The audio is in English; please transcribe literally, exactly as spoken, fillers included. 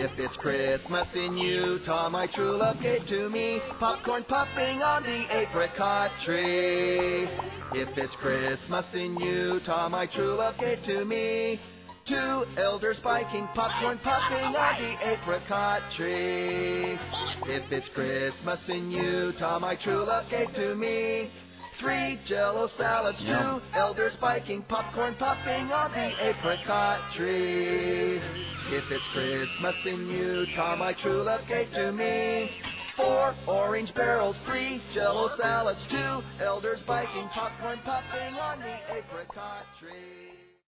If it's Christmas in Utah, my true love gave to me popcorn popping on the apricot tree. If it's Christmas in Utah, my true love gave to me two elders spiking popcorn popping on the apricot tree. If it's Christmas in Utah, my true love gave to me three Jell-O salads, two elders spiking popcorn popping on the apricot tree. If it's Christmas in Utah, my true love gave to me four orange barrels, three Jell-O salads, two elders spiking popcorn popping on the apricot tree.